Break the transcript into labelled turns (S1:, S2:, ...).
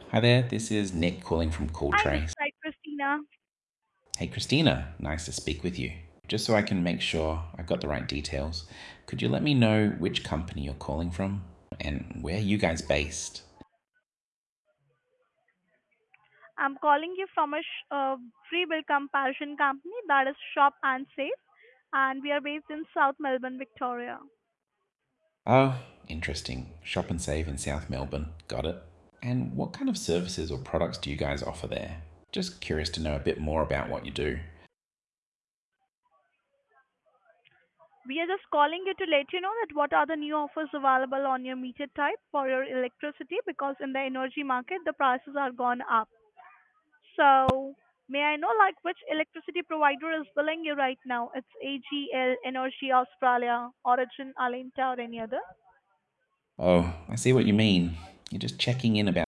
S1: Hi there, this is Nick calling from
S2: Hi, this
S1: CallTrace.
S2: is Christina.
S1: Hey Christina, nice to speak with you. Just so I can make sure I've got the right details, could you let me know which company you're calling from and where you guys based?
S2: I'm calling you from a free bill comparison company that is Shop and Save, and we are based in South Melbourne, Victoria.
S1: Oh, interesting. Shop and Save in South Melbourne. Got it. And what kind of services or products do you guys offer there? Just curious to know a bit more about what you do.
S2: We are just calling you to let you know that what are the new offers available on your meter type for your electricity because in the energy market the prices are gone up. So, may I know like which electricity provider is billing you right now? It's AGL, Energy Australia, Origin, Alinta, or any other?
S1: Oh, I see what you mean. You're just checking in about